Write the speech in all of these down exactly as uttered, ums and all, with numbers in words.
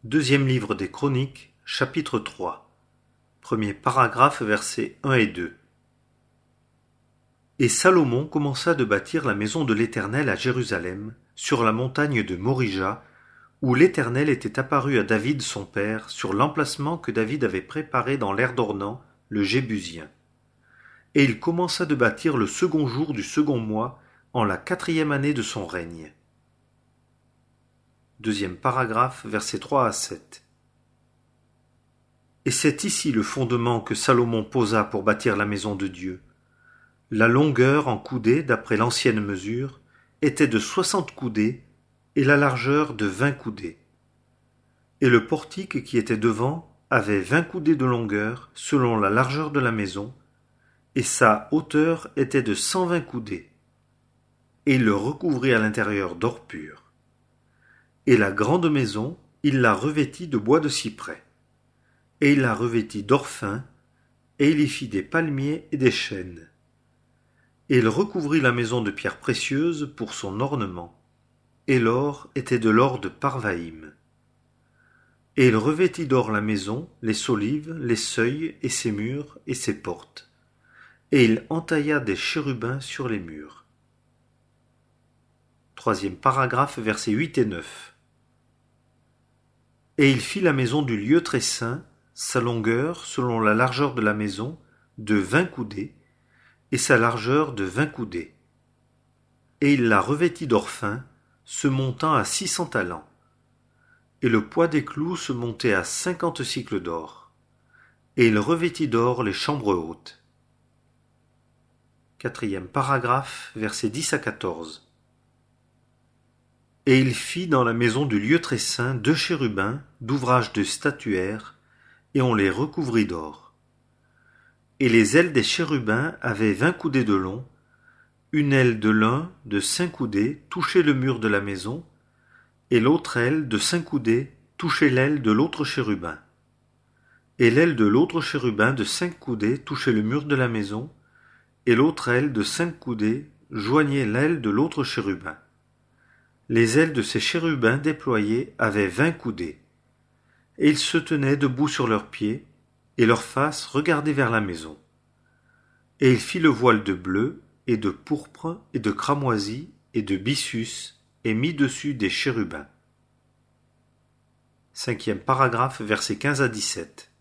Deuxième livre des Chroniques, chapitre trois. Premier paragraphe, versets un et deux. Et Salomon commença de bâtir la maison de l'Éternel à Jérusalem, sur la montagne de Morija, où l'Éternel était apparu à David son père, sur l'emplacement que David avait préparé dans l'aire d'Ornan, le Jébusien. Et il commença de bâtir le second jour du second mois, en la quatrième année de son règne. Deuxième paragraphe, versets trois à sept. Et c'est ici le fondement que Salomon posa pour bâtir la maison de Dieu. La longueur en coudées, d'après l'ancienne mesure, était de soixante coudées, et la largeur de vingt coudées. Et le portique qui était devant avait vingt coudées de longueur, selon la largeur de la maison, et sa hauteur était de cent vingt coudées. Et il le recouvrit à l'intérieur d'or pur. Et la grande maison, il la revêtit de bois de cyprès. Et il la revêtit d'or fin, et il y fit des palmiers et des chênes. Et il recouvrit la maison de pierres précieuses pour son ornement, et l'or était de l'or de Parvaïm. Et il revêtit d'or la maison, les solives, les seuils, et ses murs, et ses portes. Et il entailla des chérubins sur les murs. Troisième paragraphe, versets huit et neuf. Et il fit la maison du lieu très saint, sa longueur, selon la largeur de la maison, de vingt coudées, et sa largeur de vingt coudées. Et il la revêtit d'or fin, se montant à six cents talents. Et le poids des clous se montait à cinquante cycles d'or. Et il revêtit d'or les chambres hautes. Quatrième paragraphe, versets dix à quatorze. Et il fit dans la maison du lieu très saint deux chérubins d'ouvrage de statuaire, et on les recouvrit d'or. Et les ailes des chérubins avaient vingt coudées de long, une aile de l'un de cinq coudées touchait le mur de la maison, et l'autre aile de cinq coudées touchait l'aile de l'autre chérubin. Et l'aile de l'autre chérubin de cinq coudées touchait le mur de la maison, et l'autre aile de cinq coudées joignait l'aile de l'autre chérubin. Les ailes de ces chérubins déployés avaient vingt coudées, et ils se tenaient debout sur leurs pieds, et leurs faces regardaient vers la maison. Et il fit le voile de bleu, et de pourpre, et de cramoisi, et de byssus, et mit dessus des chérubins. Cinquième paragraphe, versets quinze à dix-sept.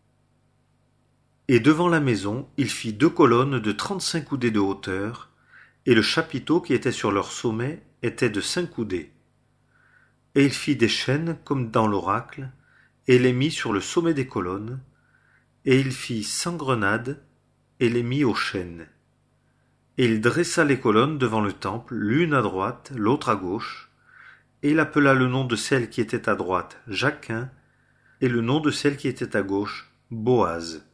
Et devant la maison, il fit deux colonnes de trente-cinq coudées de hauteur, et le chapiteau qui était sur leur sommet était de cinq coudées. Et il fit des chaînes comme dans l'oracle, et les mit sur le sommet des colonnes, et il fit cent grenades, et les mit aux chaînes. Et il dressa les colonnes devant le temple, l'une à droite, l'autre à gauche, et il appela le nom de celle qui était à droite Jachin, et le nom de celle qui était à gauche Boaz.